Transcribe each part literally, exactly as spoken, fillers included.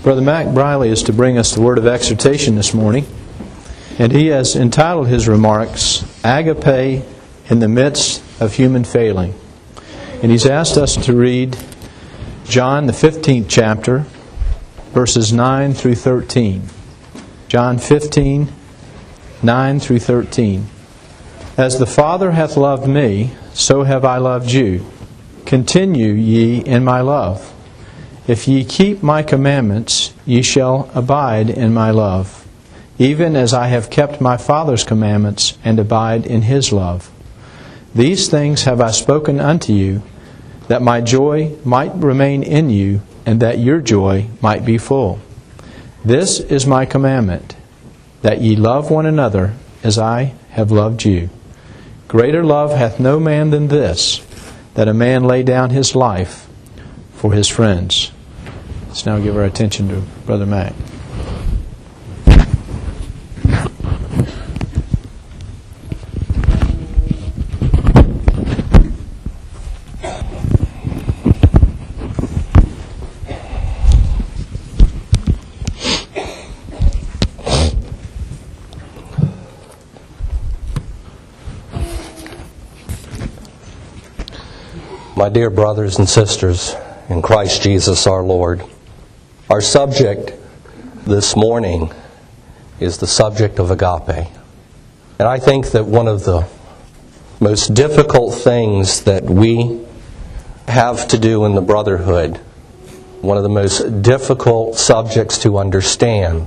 Brother Mac Briley is to bring us the word of exhortation this morning, and he has entitled his remarks, Agape in the Midst of Human Failing. And he's asked us to read John, the fifteenth chapter, verses nine through thirteen. John fifteen, nine through thirteen. As the Father hath loved me, so have I loved you. Continue ye in my love. If ye keep my commandments, ye shall abide in my love, even as I have kept my Father's commandments, and abide in his love. These things have I spoken unto you, that my joy might remain in you, and that your joy might be full. This is my commandment, that ye love one another as I have loved you. Greater love hath no man than this, that a man lay down his life for his friends. Let's now give our attention to Brother Mac. My dear brothers and sisters in Christ Jesus our Lord, our subject this morning is the subject of agape. And I think that one of the most difficult things that we have to do in the brotherhood, one of the most difficult subjects to understand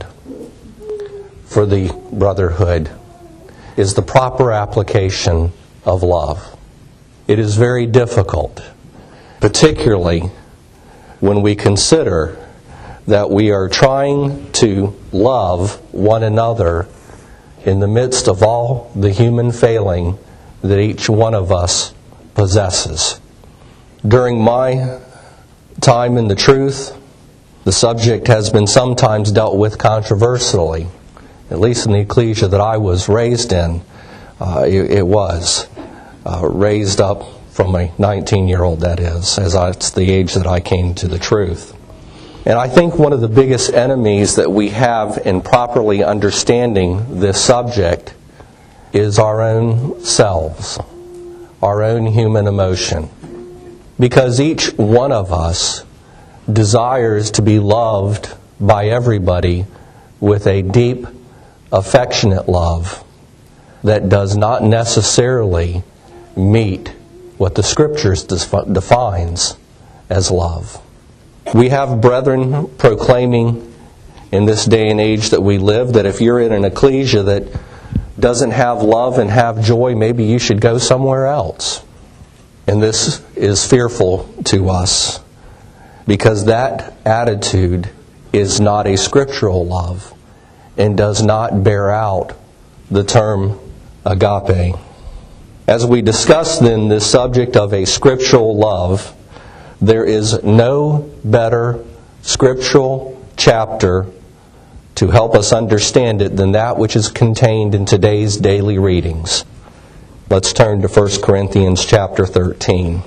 for the brotherhood, is the proper application of love. It is very difficult, particularly when we consider that we are trying to love one another in the midst of all the human failing that each one of us possesses. During my time in the truth, the subject has been sometimes dealt with controversially. At least in the ecclesia that I was raised in, uh, it, it was. Uh, raised up from a nineteen-year-old, that is, as I, it's the age that I came to the truth. And I think one of the biggest enemies that we have in properly understanding this subject is our own selves, our own human emotion. Because each one of us desires to be loved by everybody with a deep, affectionate love that does not necessarily meet what the Scriptures defines as love. We have brethren proclaiming in this day and age that we live that if you're in an ecclesia that doesn't have love and have joy, maybe you should go somewhere else. And this is fearful to us because that attitude is not a scriptural love and does not bear out the term agape. As we discuss then this subject of a scriptural love, there is no better scriptural chapter to help us understand it than that which is contained in today's daily readings. Let's turn to First Corinthians chapter thirteen.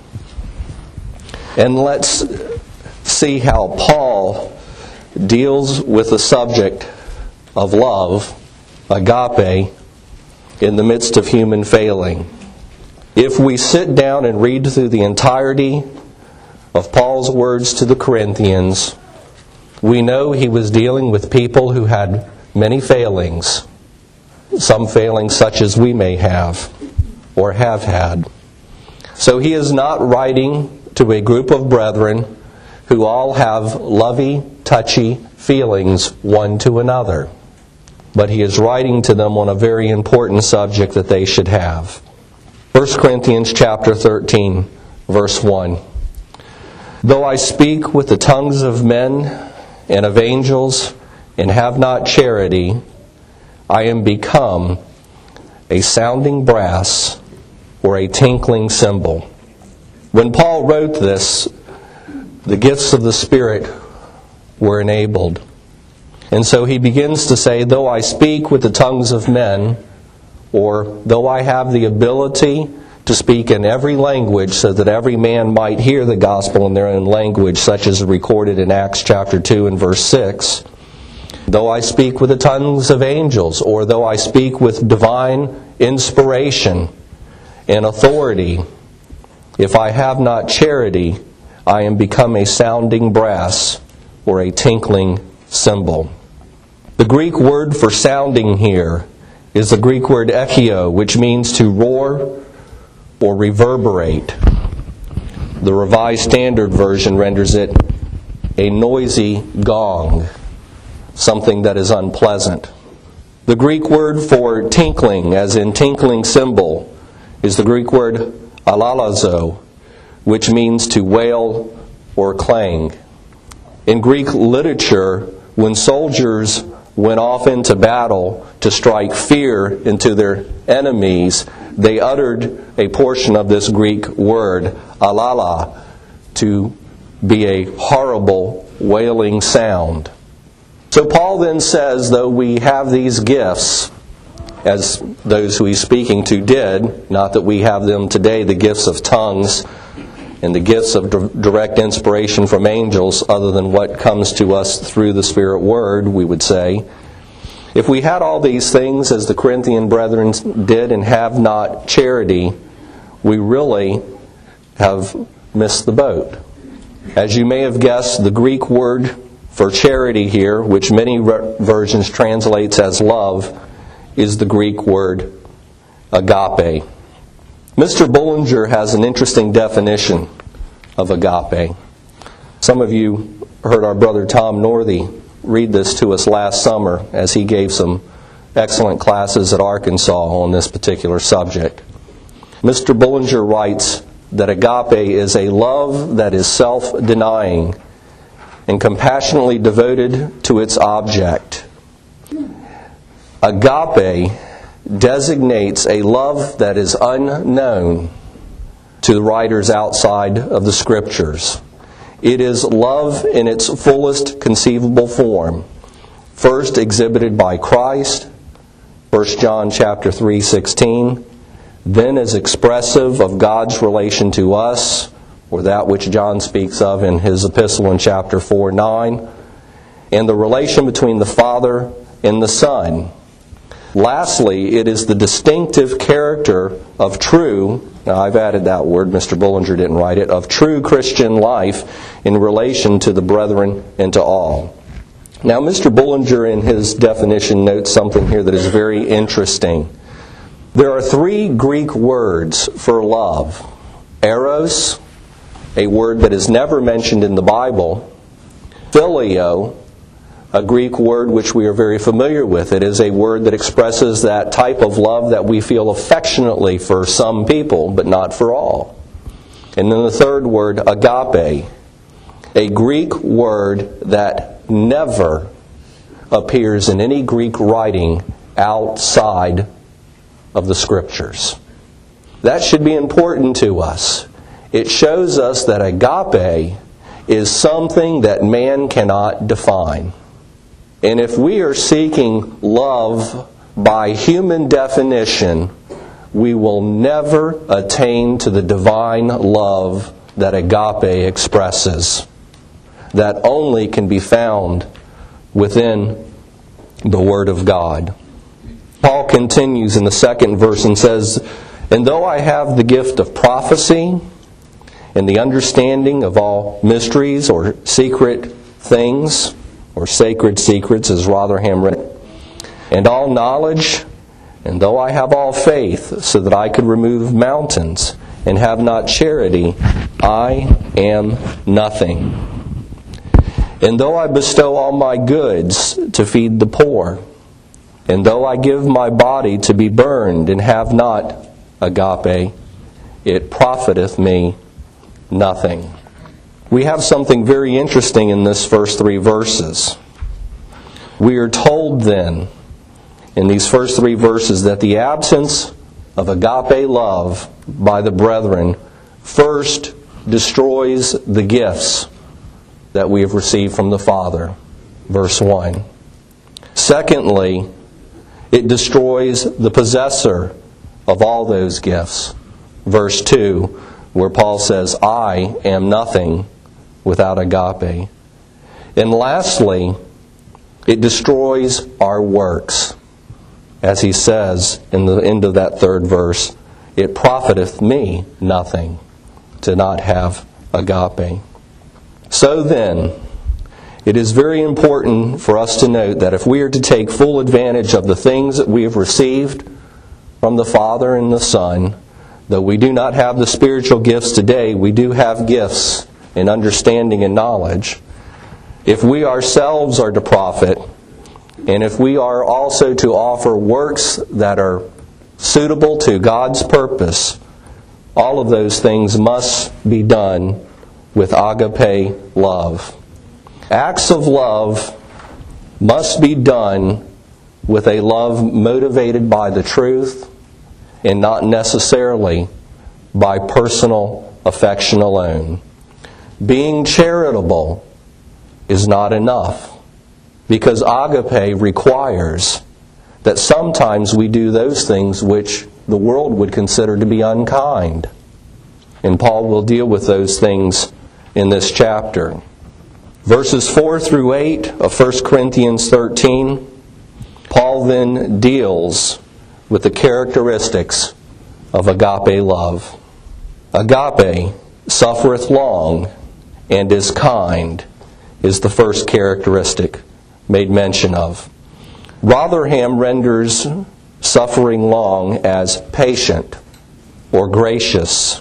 And let's see how Paul deals with the subject of love, agape, in the midst of human failing. If we sit down and read through the entirety of Paul's words to the Corinthians, we know he was dealing with people who had many failings, some failings such as we may have or have had. So he is not writing to a group of brethren who all have lovey, touchy feelings one to another, but he is writing to them on a very important subject that they should have. First Corinthians chapter thirteen, verse one. Though I speak with the tongues of men and of angels and have not charity, I am become a sounding brass or a tinkling cymbal. When Paul wrote this, the gifts of the Spirit were enabled. And so he begins to say, though I speak with the tongues of men, or though I have the ability to speak in every language so that every man might hear the gospel in their own language, such as recorded in Acts chapter two and verse six. Though I speak with the tongues of angels, or though I speak with divine inspiration and authority, if I have not charity, I am become a sounding brass or a tinkling cymbal. The Greek word for sounding here is the Greek word ekio, which means to roar or reverberate. The Revised Standard Version renders it a noisy gong, something that is unpleasant. The Greek word for tinkling, as in tinkling cymbal, is the Greek word alalazo, which means to wail or clang. In Greek literature, when soldiers went off into battle to strike fear into their enemies, they uttered a portion of this Greek word, alala, to be a horrible wailing sound. So Paul then says, though we have these gifts, as those who he's speaking to did, not that we have them today, the gifts of tongues and the gifts of direct inspiration from angels, other than what comes to us through the Spirit Word, we would say. If we had all these things, as the Corinthian brethren did, and have not charity, we really have missed the boat. As you may have guessed, the Greek word for charity here, which many versions translates as love, is the Greek word agape. Mister Bullinger has an interesting definition of agape. Some of you heard our brother Tom Northey read this to us last summer as he gave some excellent classes at Arkansas on this particular subject. Mister Bullinger writes that agape is a love that is self-denying and compassionately devoted to its object. Agape designates a love that is unknown to the writers outside of the Scriptures. It is love in its fullest conceivable form, first exhibited by Christ, First John chapter three sixteen, then as expressive of God's relation to us, or that which John speaks of in his epistle in chapter four nine, and the relation between the Father and the Son. Lastly, it is the distinctive character of true, now I've added that word, Mister Bullinger didn't write it, of true Christian life in relation to the brethren and to all. Now, Mister Bullinger in his definition notes something here that is very interesting. There are three Greek words for love. Eros, a word that is never mentioned in the Bible. Phileo, a Greek word which we are very familiar with. It is a word that expresses that type of love that we feel affectionately for some people, but not for all. And then the third word, agape, a Greek word that never appears in any Greek writing outside of the Scriptures. That should be important to us. It shows us that agape is something that man cannot define. And if we are seeking love by human definition, we will never attain to the divine love that agape expresses. That only can be found within the Word of God. Paul continues in the second verse and says, "And though I have the gift of prophecy and the understanding of all mysteries or secret things," or sacred secrets, as Rotherham wrote, "and all knowledge, and though I have all faith, so that I could remove mountains, and have not charity, I am nothing. And though I bestow all my goods to feed the poor, and though I give my body to be burned, and have not agape, it profiteth me nothing." We have something very interesting in this first three verses. We are told then, in these first three verses, that the absence of agape love by the brethren first destroys the gifts that we have received from the Father. Verse one. Secondly, it destroys the possessor of all those gifts. verse two, where Paul says, I am nothing without agape. And lastly, it destroys our works. As he says in the end of that third verse, it profiteth me nothing to not have agape. So then, it is very important for us to note that if we are to take full advantage of the things that we have received from the Father and the Son, though we do not have the spiritual gifts today, we do have gifts in understanding and knowledge. If we ourselves are to profit, and if we are also to offer works that are suitable to God's purpose, all of those things must be done with agape love. Acts of love must be done with a love motivated by the truth and not necessarily by personal affection alone. Being charitable is not enough, because agape requires that sometimes we do those things which the world would consider to be unkind. And Paul will deal with those things in this chapter. Verses four through eight of First Corinthians thirteen, Paul then deals with the characteristics of agape love. Agape suffereth long and is kind, is the first characteristic made mention of. Rotherham renders suffering long as patient or gracious.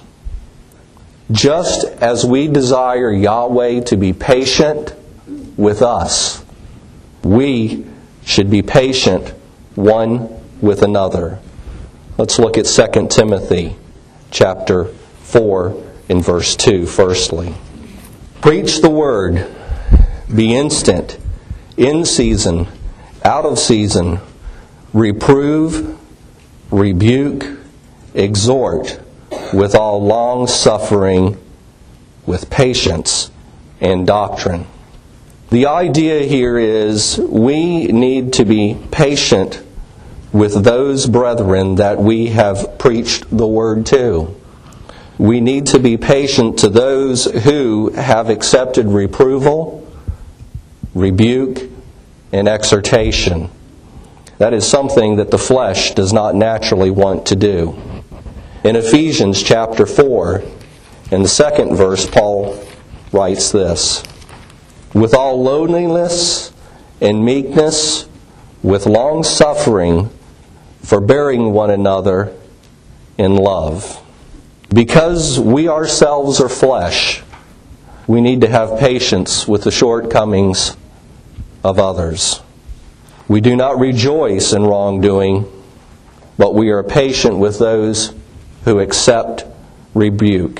Just as we desire Yahweh to be patient with us, we should be patient one with another. Let's look at Second Timothy chapter four and verse two firstly. Preach the word, be instant, in season, out of season, reprove, rebuke, exhort, with all long suffering, with patience and doctrine. The idea here is we need to be patient with those brethren that we have preached the word to. We need to be patient to those who have accepted reproval, rebuke, and exhortation. That is something that the flesh does not naturally want to do. In Ephesians chapter four, in the second verse, Paul writes this: with all lowliness and meekness, with long suffering, forbearing one another in love. Because we ourselves are flesh, we need to have patience with the shortcomings of others. We do not rejoice in wrongdoing, but we are patient with those who accept rebuke.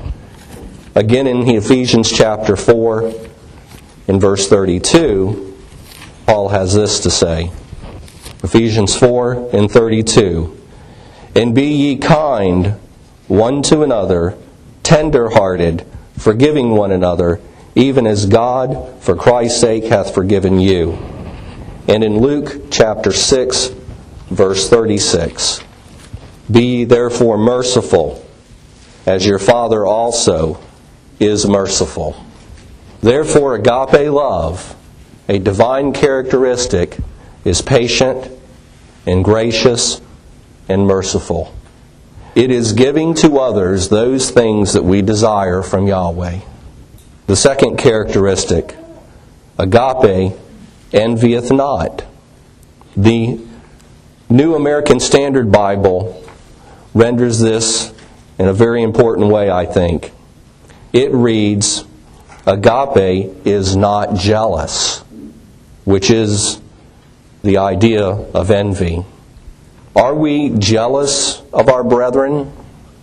Again in Ephesians chapter four, in verse thirty-two, Paul has this to say. Ephesians four and thirty-two. And be ye kind one to another, tender-hearted, forgiving one another, even as God, for Christ's sake, hath forgiven you. And in Luke chapter six, verse thirty-six. Be ye therefore merciful, as your Father also is merciful. Therefore, agape love, a divine characteristic, is patient and gracious and merciful. It is giving to others those things that we desire from Yahweh. The second characteristic, agape envieth not. The New American Standard Bible renders this in a very important way, I think. It reads, agape is not jealous, which is the idea of envy. Are we jealous of our brethren?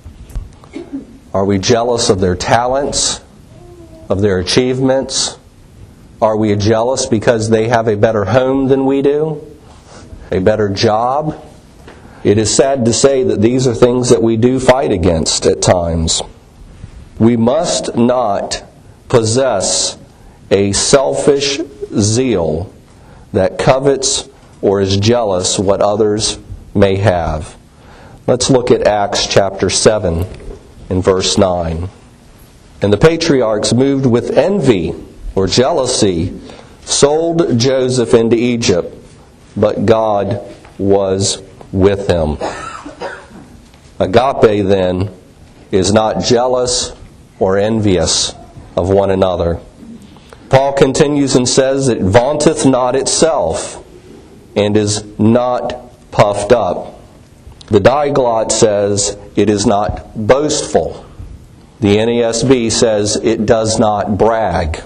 Are we jealous of their talents, of their achievements? Are we jealous because they have a better home than we do? A better job? It is sad to say that these are things that we do fight against at times. We must not possess a selfish zeal that covets or is jealous what others may have. Let's look at Acts chapter seven and verse nine. And the patriarchs, moved with envy or jealousy, sold Joseph into Egypt, but God was with him. Agape, then, is not jealous or envious of one another. Paul continues and says, "It vaunteth not itself, and is not puffed up." The Diglot says, "It is not boastful." The N A S B says, "It does not brag."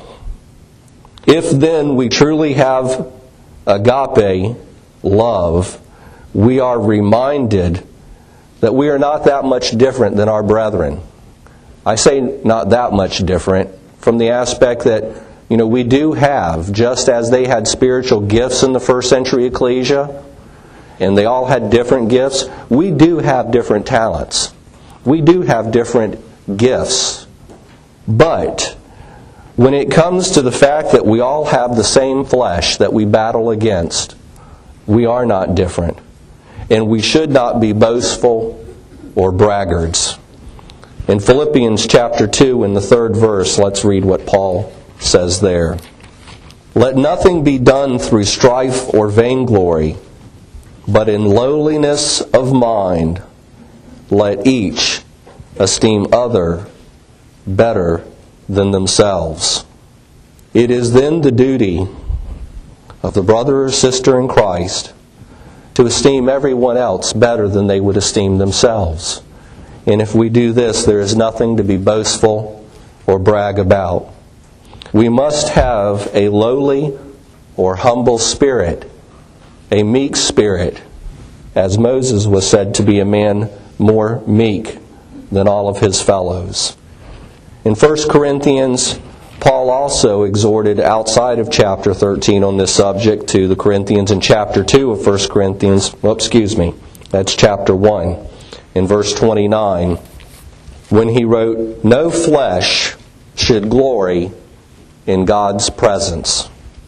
If then we truly have agape love, we are reminded that we are not that much different than our brethren. I say not that much different from the aspect that, you know, we do have, just as they had spiritual gifts in the first century ecclesia, and they all had different gifts, we do have different talents. We do have different gifts. But when it comes to the fact that we all have the same flesh that we battle against, we are not different. And we should not be boastful or braggarts. In Philippians chapter two, in the third verse, let's read what Paul says there. "Let nothing be done through strife or vainglory, but in lowliness of mind, let each esteem other better than themselves." It is then the duty of the brother or sister in Christ to esteem everyone else better than they would esteem themselves. And if we do this, there is nothing to be boastful or brag about. We must have a lowly or humble spirit, a meek spirit, as Moses was said to be a man more meek than all of his fellows. In First Corinthians, Paul also exhorted outside of chapter thirteen on this subject to the Corinthians in chapter two of First Corinthians. Well, excuse me, that's chapter one. In verse twenty-nine, when he wrote, "No flesh should glory in God's presence."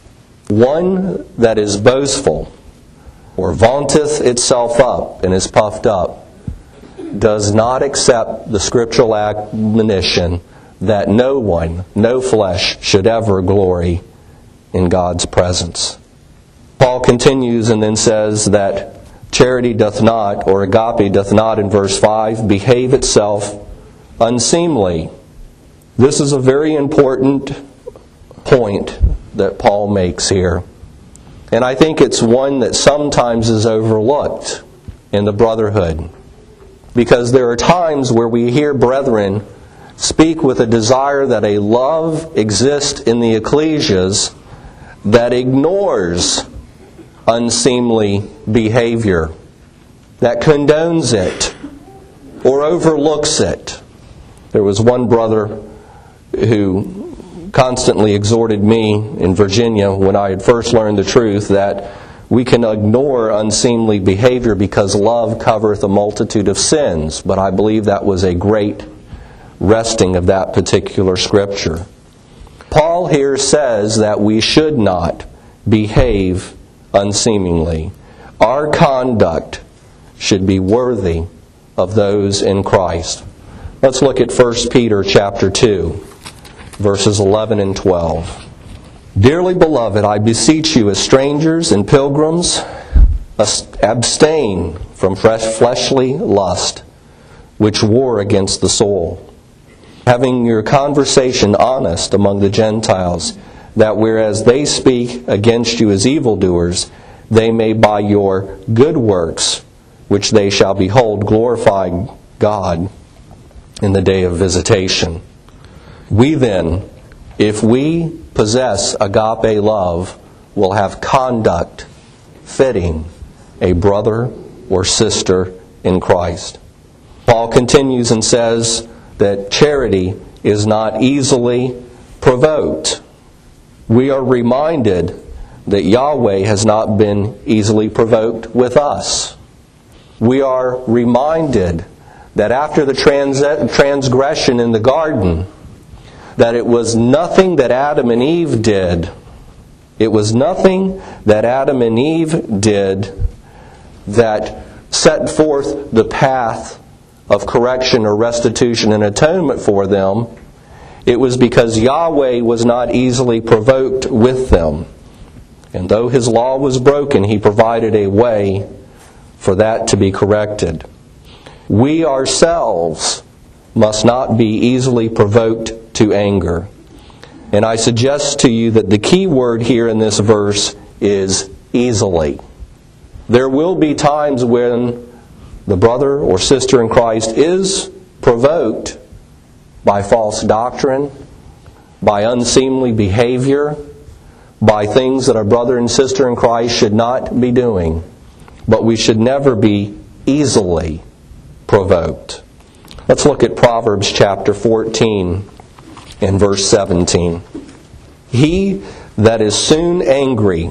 One that is boastful or vaunteth itself up and is puffed up does not accept the scriptural admonition that no one, no flesh, should ever glory in God's presence. Paul continues and then says that charity doth not, or agape doth not, in verse five, behave itself unseemly. This is a very important point that Paul makes here. And I think it's one that sometimes is overlooked in the brotherhood. Because there are times where we hear brethren speak with a desire that a love exists in the ecclesias that ignores unseemly behavior, that condones it or overlooks it. There was one brother who constantly exhorted me in Virginia when I had first learned the truth that we can ignore unseemly behavior because love covereth a multitude of sins. But I believe that was a great wresting of that particular scripture. Paul here says that we should not behave unseemingly. Our conduct should be worthy of those in Christ. Let's look at First Peter chapter two, verses eleven and twelve. "Dearly beloved, I beseech you as strangers and pilgrims, abstain from fleshly lust, which war against the soul, having your conversation honest among the Gentiles, that whereas they speak against you as evildoers, they may by your good works, which they shall behold, glorify God in the day of visitation." We then, if we possess agape love, will have conduct fitting a brother or sister in Christ. Paul continues and says that charity is not easily provoked. We are reminded that Yahweh has not been easily provoked with us. We are reminded that after the trans- transgression in the garden, that it was nothing that Adam and Eve did. It was nothing that Adam and Eve did that set forth the path of correction or restitution and atonement for them, it was because Yahweh was not easily provoked with them. And though His law was broken, He provided a way for that to be corrected. We ourselves must not be easily provoked to anger. And I suggest to you that the key word here in this verse is easily. There will be times when the brother or sister in Christ is provoked by false doctrine, by unseemly behavior, by things that our brother and sister in Christ should not be doing. But we should never be easily provoked. Let's look at Proverbs chapter fourteen and verse seventeen. He that is soon angry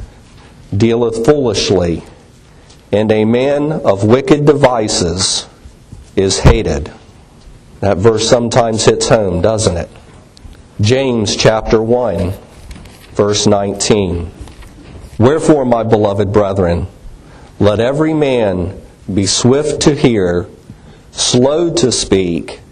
dealeth foolishly, and a man of wicked devices is hated. That verse sometimes hits home, doesn't it? James chapter one, verse nineteen. Wherefore, my beloved brethren, let every man be swift to hear, slow to speak,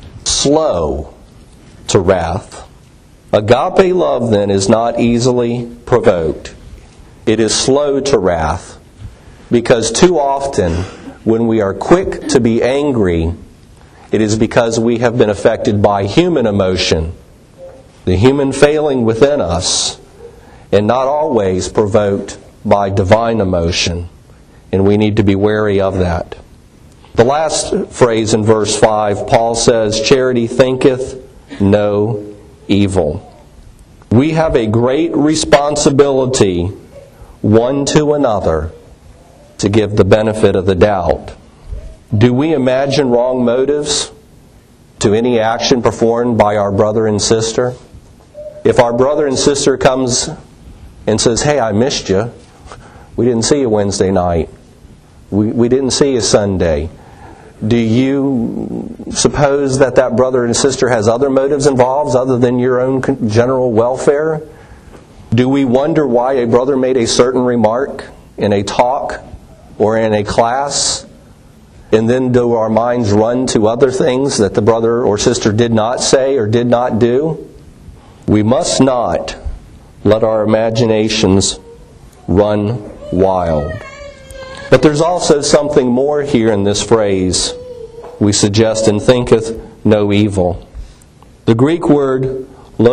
slow to wrath. Agape love, then, is not easily provoked. It is slow to wrath, because too often, when we are quick to be angry, it is because we have been affected by human emotion, the human failing within us, and not always provoked by divine emotion. And we need to be wary of that. The last phrase in verse five, Paul says, charity thinketh no evil. We have a great responsibility one to another to give the benefit of the doubt. Do we imagine wrong motives to any action performed by our brother and sister? If our brother and sister comes and says, hey, I missed you. We didn't see you Wednesday night. We, we didn't see you Sunday. Do you suppose that that brother and sister has other motives involved other than your own general welfare? Do we wonder why a brother made a certain remark in a talk or in a class? And then do our minds run to other things that the brother or sister did not say or did not do? We must not let our imaginations run wild. But there's also something more here in this phrase. We suggest, and thinketh no evil. The Greek word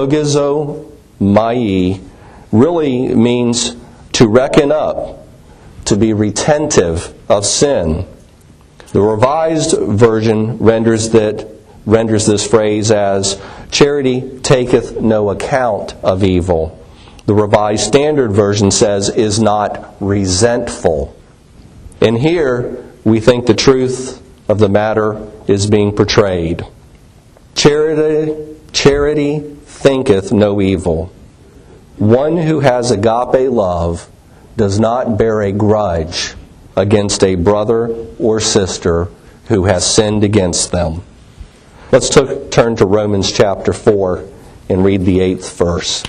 logizomai really means to reckon up, to be retentive of sin. The Revised Version renders that renders this phrase as charity taketh no account of evil. The Revised Standard Version says is not resentful. And here we think the truth of the matter is being portrayed. Charity, charity thinketh no evil. One who has agape love does not bear a grudge against a brother or sister who has sinned against them. Let's t- turn to Romans chapter four and read the eighth verse.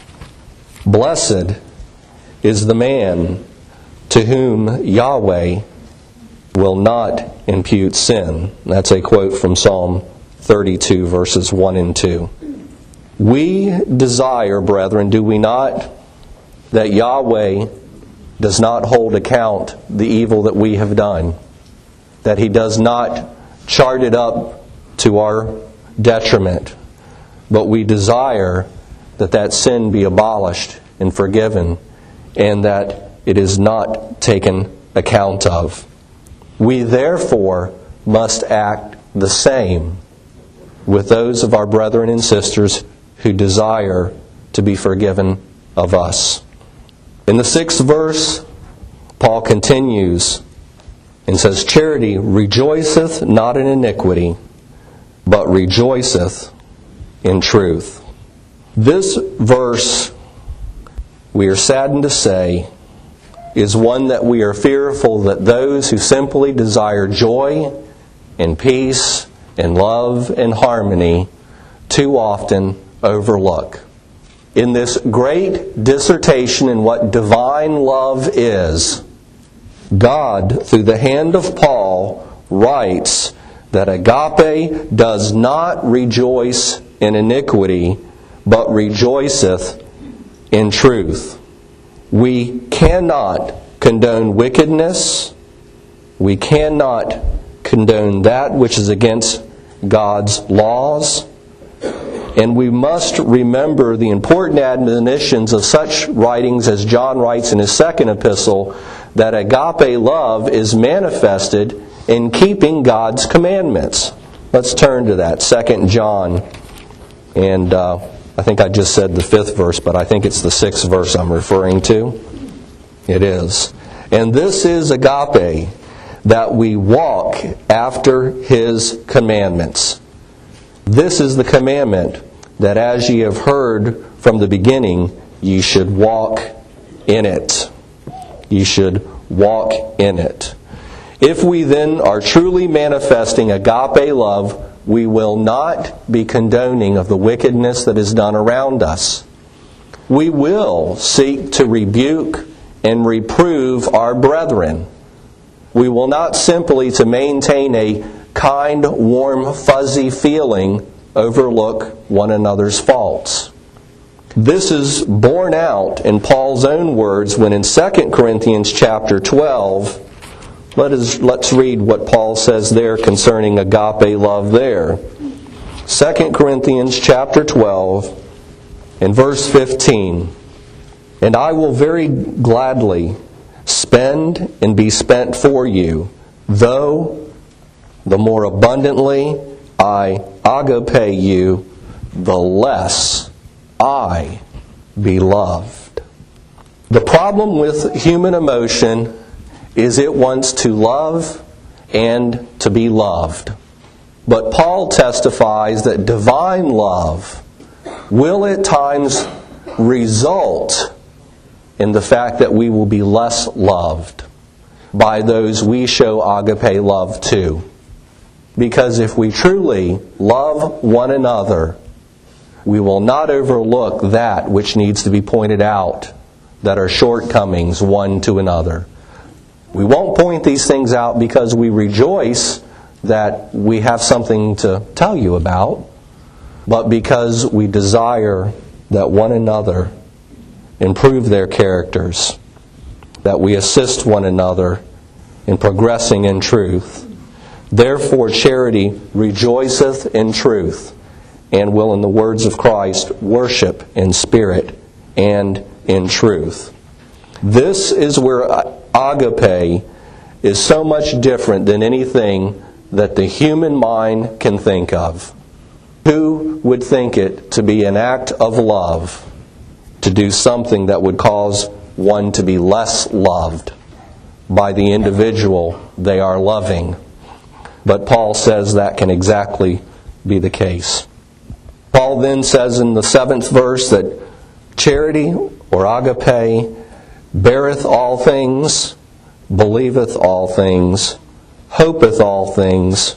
Blessed is the man to whom Yahweh will not impute sin. That's a quote from Psalm thirty-two, verses one and two. We desire, brethren, do we not, that Yahweh does not hold account the evil that we have done, that He does not chart it up to our detriment, but we desire that that sin be abolished and forgiven, and that it is not taken account of. We therefore must act the same with those of our brethren and sisters who desire to be forgiven of us. In the sixth verse, Paul continues and says, charity rejoiceth not in iniquity, but rejoiceth in truth. This verse, we are saddened to say, is one that we are fearful that those who simply desire joy and peace and love and harmony too often overlook. In this great dissertation in what divine love is, God, through the hand of Paul, writes that agape does not rejoice in iniquity, but rejoiceth in truth. We cannot condone wickedness. We cannot condone that which is against God's laws. And we must remember the important admonitions of such writings as John writes in his second epistle, that agape love is manifested in keeping God's commandments. Let's turn to that, Second John. And uh, I think I just said the fifth verse, but I think it's the sixth verse I'm referring to. It is. And this is agape, that we walk after His commandments. This is the commandment, that as ye have heard from the beginning, ye should walk in it. Ye should walk in it. If we then are truly manifesting agape love, we will not be condoning of the wickedness that is done around us. We will seek to rebuke and reprove our brethren. We will not simply, to maintain a kind, warm, fuzzy feeling, overlook one another's faults. This is borne out in Paul's own words when in Second Corinthians chapter twelve, let us, let's read what Paul says there concerning agape love there. Second Corinthians chapter twelve and verse fifteen. And I will very gladly spend and be spent for you, though the more abundantly I agape you, the less I be loved. The problem with human emotion is it wants to love and to be loved. But Paul testifies that divine love will at times result in the fact that we will be less loved by those we show agape love to. Because if we truly love one another, we will not overlook that which needs to be pointed out, that are shortcomings one to another. We won't point these things out because we rejoice that we have something to tell you about, but because we desire that one another improve their characters, that we assist one another in progressing in truth. Therefore charity rejoiceth in truth, and will, in the words of Christ, worship in spirit and in truth. This is where agape is so much different than anything that the human mind can think of. Who would think it to be an act of love to do something that would cause one to be less loved by the individual they are loving? But Paul says that can exactly be the case. Paul then says in the seventh verse that charity, or agape, beareth all things, believeth all things, hopeth all things,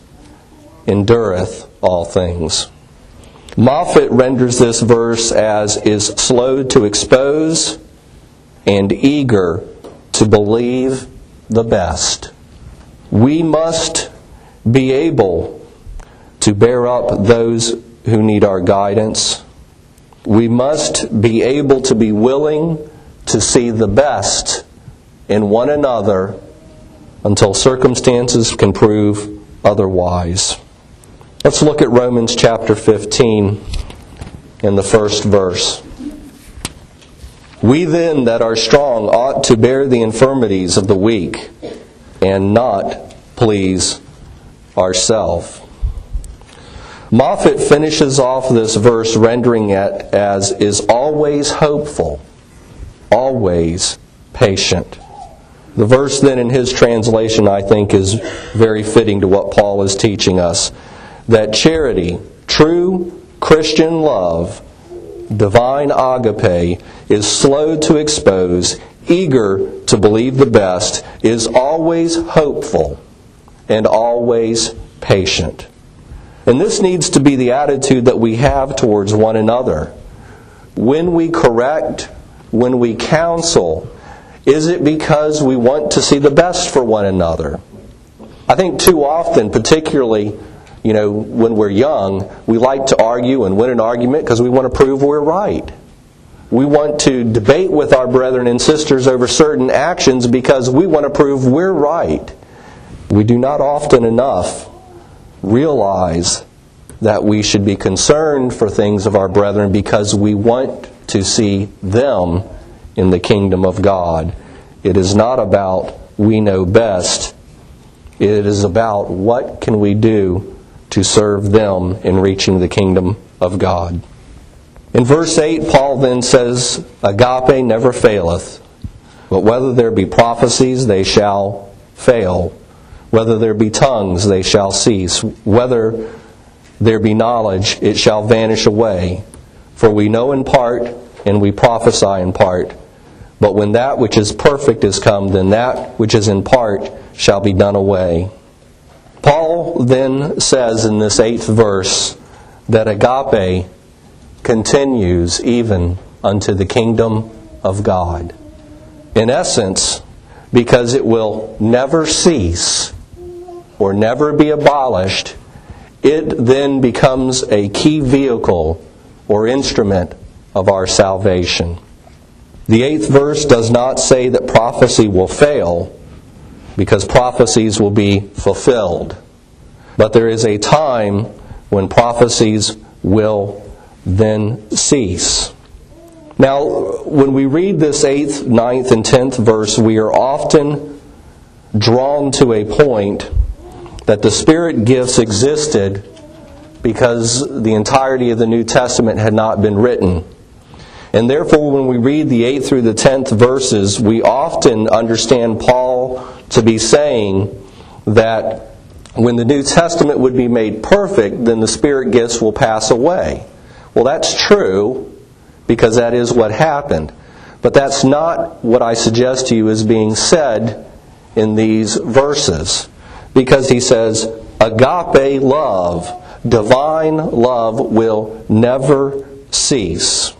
endureth all things. Moffat renders this verse as is slow to expose and eager to believe the best. We must be able to bear up those who need our guidance. We must be able to be willing to see the best in one another until circumstances can prove otherwise. Let's look at Romans chapter fifteen in the first verse. We then that are strong ought to bear the infirmities of the weak, and not please ourselves. Moffat finishes off this verse rendering it as is always hopeful, always patient. The verse then in his translation I think is very fitting to what Paul is teaching us. That charity, true Christian love, divine agape, is slow to expose, eager to believe the best, is always hopeful, and always patient. And this needs to be the attitude that we have towards one another. When we correct, when we counsel, Is it because we want to see the best for one another? I think too often, particularly, you know, when we're young, we like to argue and win an argument because we want to prove we're right. We want to debate with our brethren and sisters over certain actions because we want to prove we're right. We do not often enough realize that we should be concerned for things of our brethren because we want to see them in the kingdom of God. It is not about we know best. It is about what can we do to serve them in reaching the kingdom of God. In verse eight, Paul then says, Agape never faileth, but whether there be prophecies, they shall fail. Whether there be tongues, they shall cease. Whether there be knowledge, it shall vanish away. For we know in part, and we prophesy in part. But when that which is perfect is come, then that which is in part shall be done away. Paul then says in this eighth verse that agape continues even unto the kingdom of God. In essence, because it will never cease or never be abolished, it then becomes a key vehicle or instrument of our salvation. The eighth verse does not say that prophecy will fail, because prophecies will be fulfilled. But there is a time when prophecies will then cease. Now, when we read this eighth, ninth, and tenth verse, we are often drawn to a point that the Spirit gifts existed because the entirety of the New Testament had not been written. And therefore, when we read the eighth through the tenth verses, we often understand Paul to be saying that when the New Testament would be made perfect, then the Spirit gifts will pass away. Well, that's true, because that is what happened. But that's not what I suggest to you is being said in these verses. Because he says, agape love, divine love will never cease.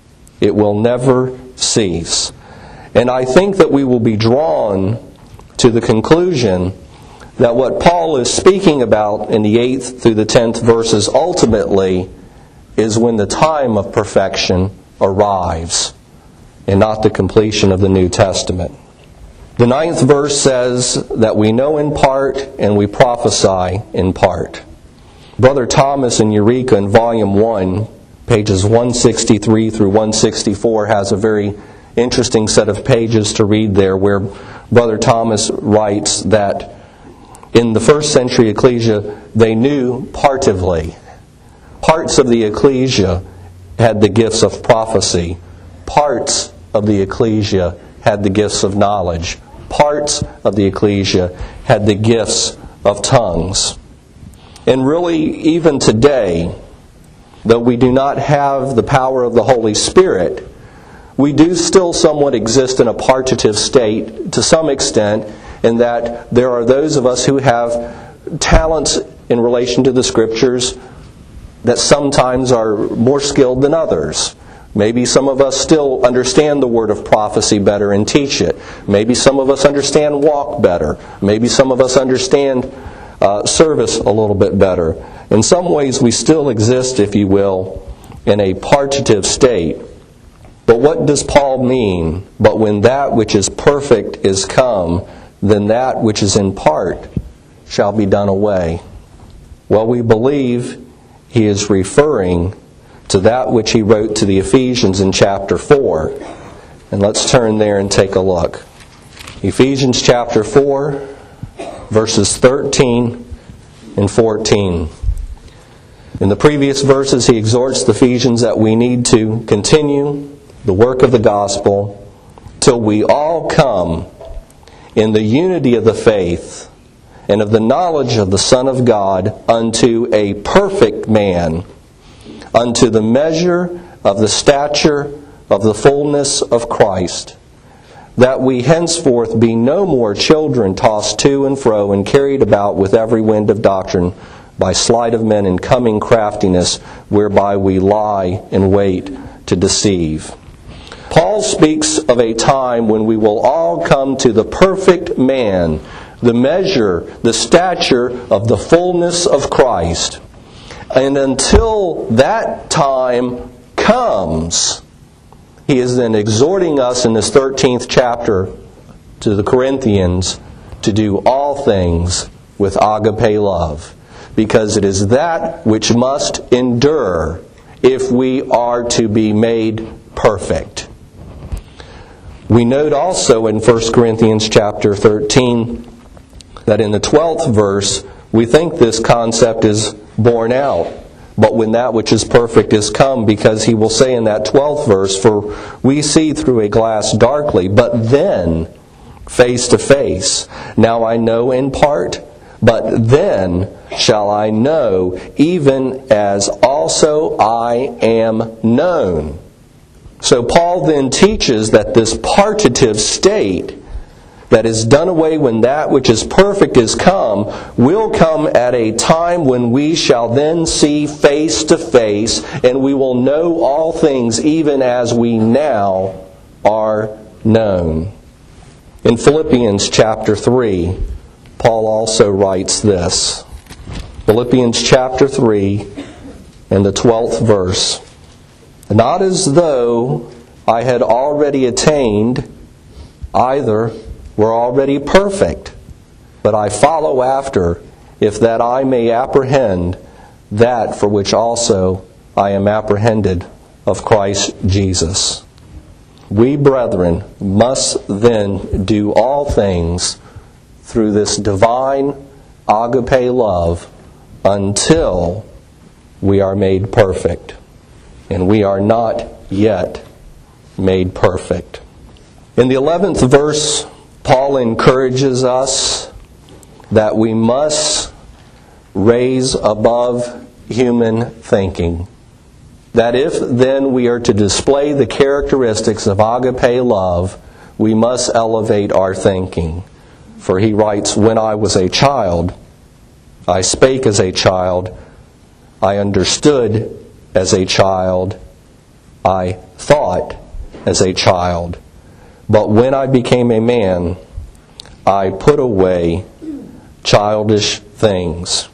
It will never cease. And I think that we will be drawn to the conclusion that what Paul is speaking about in the eighth through the tenth verses ultimately is when the time of perfection arrives and not the completion of the New Testament. The ninth verse says that we know in part and we prophesy in part. Brother Thomas in Eureka in Volume one, pages one sixty-three through one sixty-four, has a very interesting set of pages to read there where Brother Thomas writes that in the first century ecclesia, they knew partively. Parts of the ecclesia had the gifts of prophecy. Parts of the ecclesia had the gifts of knowledge. Parts of the ecclesia had the gifts of tongues. And really, even today, though we do not have the power of the Holy Spirit, we do still somewhat exist in a partitive state to some extent, in that there are those of us who have talents in relation to the Scriptures that sometimes are more skilled than others. Maybe some of us still understand the word of prophecy better and teach it. Maybe some of us understand walk better. Maybe some of us understand uh, service a little bit better. In some ways we still exist, if you will, in a partitive state. But what does Paul mean? But when that which is perfect is come, then that which is in part shall be done away. Well, we believe he is referring to that which he wrote to the Ephesians in chapter four. And let's turn there and take a look. Ephesians chapter four, verses thirteen and fourteen. In the previous verses, he exhorts the Ephesians that we need to continue the work of the gospel till we all come in the unity of the faith and of the knowledge of the Son of God unto a perfect man, unto the measure of the stature of the fullness of Christ, that we henceforth be no more children tossed to and fro and carried about with every wind of doctrine by sleight of men and cunning craftiness, whereby we lie in wait to deceive. Paul speaks of a time when we will all come to the perfect man, the measure, the stature of the fullness of Christ. And until that time comes, he is then exhorting us in this thirteenth chapter to the Corinthians to do all things with agape love, because it is that which must endure if we are to be made perfect. We note also in First Corinthians chapter thirteen that in the twelfth verse we think this concept is borne out. But when that which is perfect is come, because he will say in that twelfth verse, for we see through a glass darkly, but then face to face. Now I know in part, but then shall I know, even as also I am known. So Paul then teaches that this partitive state that is done away when that which is perfect is come, will come at a time when we shall then see face to face, and we will know all things even as we now are known. In Philippians chapter three, Paul also writes this. Philippians chapter three and the twelfth verse. Not as though I had already attained, either were already perfect, but I follow after, if that I may apprehend that for which also I am apprehended of Christ Jesus. We, brethren, must then do all things through this divine agape love until we are made perfect. And we are not yet made perfect. In the eleventh verse, Paul encourages us that we must raise above human thinking. That if then we are to display the characteristics of agape love, we must elevate our thinking. For he writes, when I was a child, I spake as a child, I understood as a child, I thought as a child. But when I became a man, I put away childish things.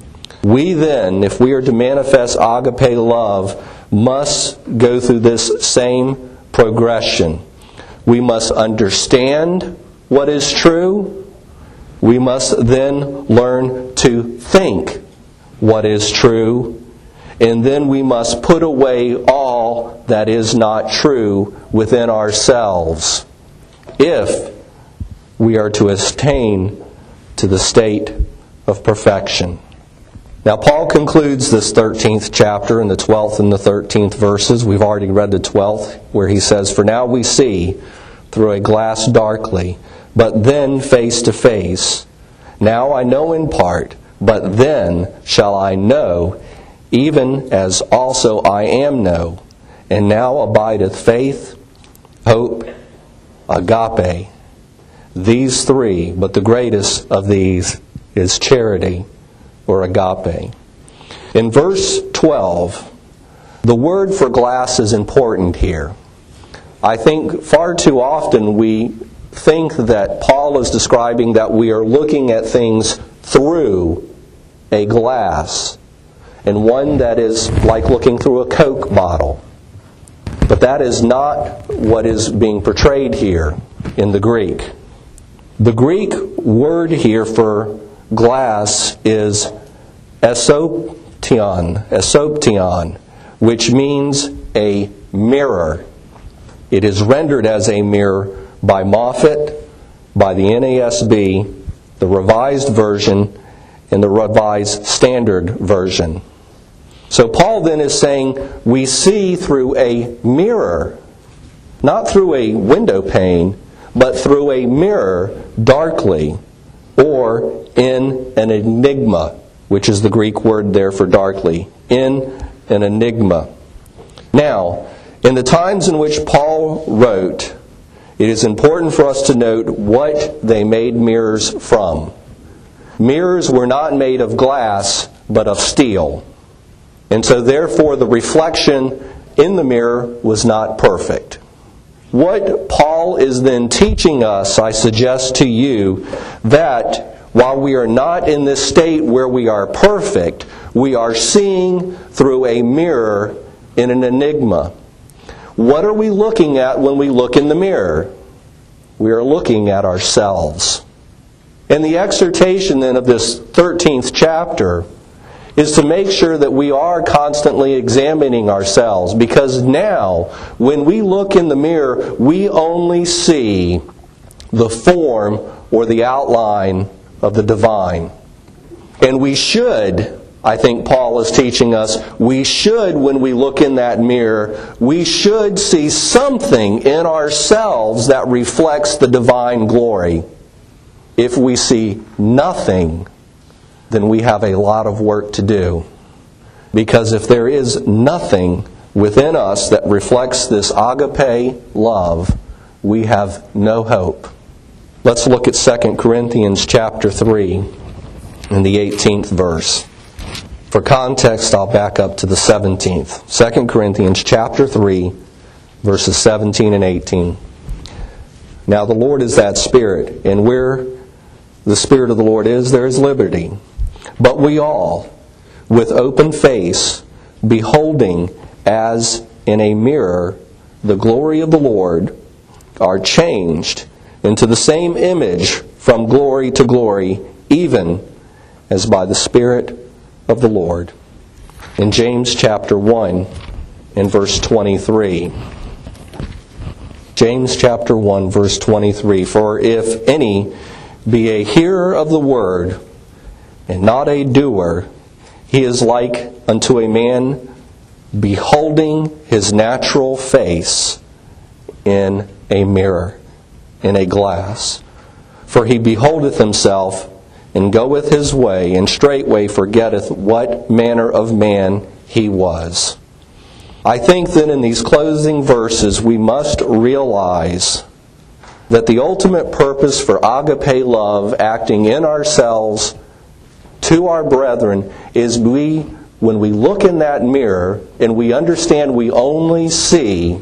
We then, if we are to manifest agape love, must go through this same progression. We must understand what is true. We must then learn to think what is true. And then we must put away all that is not true within ourselves, if we are to attain to the state of perfection. Now, Paul concludes this thirteenth chapter in the twelfth and the thirteenth verses. We've already read the twelfth, where he says, for now we see through a glass darkly, but then face to face. Now I know in part, but then shall I know, even as also I am known. And now abideth faith, hope, agape. These three, but the greatest of these is charity, or agape. In verse twelve, the word for glass is important here. I think far too often we think that Paul is describing that we are looking at things through a glass, and one that is like looking through a Coke bottle. But that is not what is being portrayed here in the Greek. The Greek word here for glass is esoption, esoption, which means a mirror. It is rendered as a mirror by Moffat, by the N A S B, the Revised Version, and the Revised Standard Version. So Paul then is saying we see through a mirror, not through a window pane, but through a mirror darkly, or in an enigma, which is the Greek word there for darkly, in an enigma. Now, in the times in which Paul wrote, it is important for us to note what they made mirrors from. Mirrors were not made of glass, but of steel. And so therefore the reflection in the mirror was not perfect. what Paul is then teaching us, I suggest to you, that while we are not in this state where we are perfect, we are seeing through a mirror in an enigma. What are we looking at when we look in the mirror? We are looking at ourselves. And the exhortation then of this thirteenth chapter is to make sure that we are constantly examining ourselves, because now, when we look in the mirror, we only see the form or the outline of the divine. And we should, I think Paul is teaching us, we should, when we look in that mirror, we should see something in ourselves that reflects the divine glory. If we see nothing, then we have a lot of work to do. Because if there is nothing within us that reflects this agape love, we have no hope. Let's look at Second Corinthians chapter three and the eighteenth verse. For context, I'll back up to the seventeenth. Second Corinthians chapter three, verses seventeen and eighteen. Now the Lord is that Spirit, and where the Spirit of the Lord is, there is liberty. But we all, with open face, beholding as in a mirror the glory of the Lord, are changed into the same image from glory to glory, even as by the Spirit of the Lord. In James chapter one and verse twenty-three. James chapter one verse twenty-three. For if any be a hearer of the word, and not a doer, he is like unto a man beholding his natural face in a mirror, in a glass. For he beholdeth himself, and goeth his way, and straightway forgetteth what manner of man he was. I think that in these closing verses we must realize that the ultimate purpose for agape love acting in ourselves to our brethren is we, when we look in that mirror and we understand we only see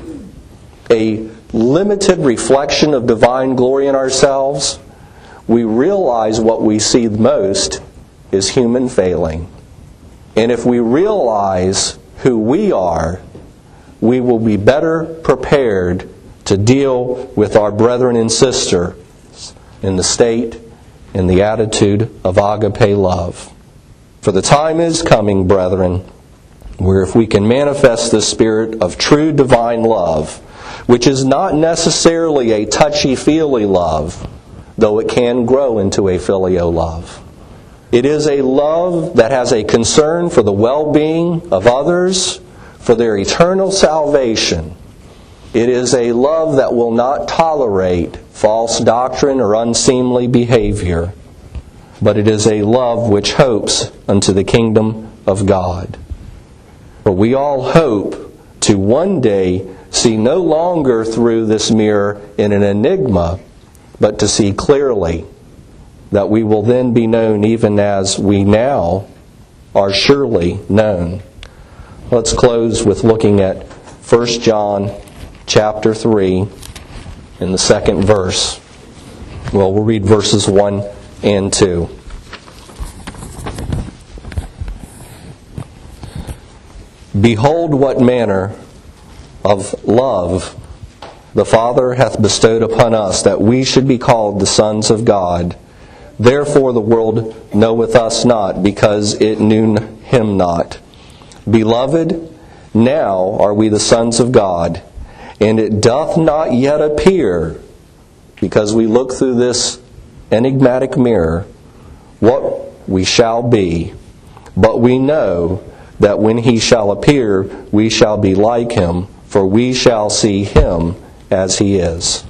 a limited reflection of divine glory in ourselves, we realize what we see most is human failing. And if we realize who we are, we will be better prepared to deal with our brethren and sisters in the state and the attitude of agape love. For the time is coming, brethren, where if we can manifest the spirit of true divine love, which is not necessarily a touchy-feely love, though it can grow into a filial love. It is a love that has a concern for the well-being of others, for their eternal salvation. It is a love that will not tolerate false doctrine or unseemly behavior, but it is a love which hopes unto the kingdom of God. For we all hope to one day see no longer through this mirror in an enigma, but to see clearly, that we will then be known even as we now are surely known. Let's close with looking at First John chapter three in the second verse. Well, we'll read verses one and two. Behold what manner of love the Father hath bestowed upon us, that we should be called the sons of God. Therefore the world knoweth us not, because it knew him not. Beloved, now are we the sons of God, and it doth not yet appear, because we look through this enigmatic mirror, what we shall be. But we know that when he shall appear, we shall be like him, for we shall see him as he is.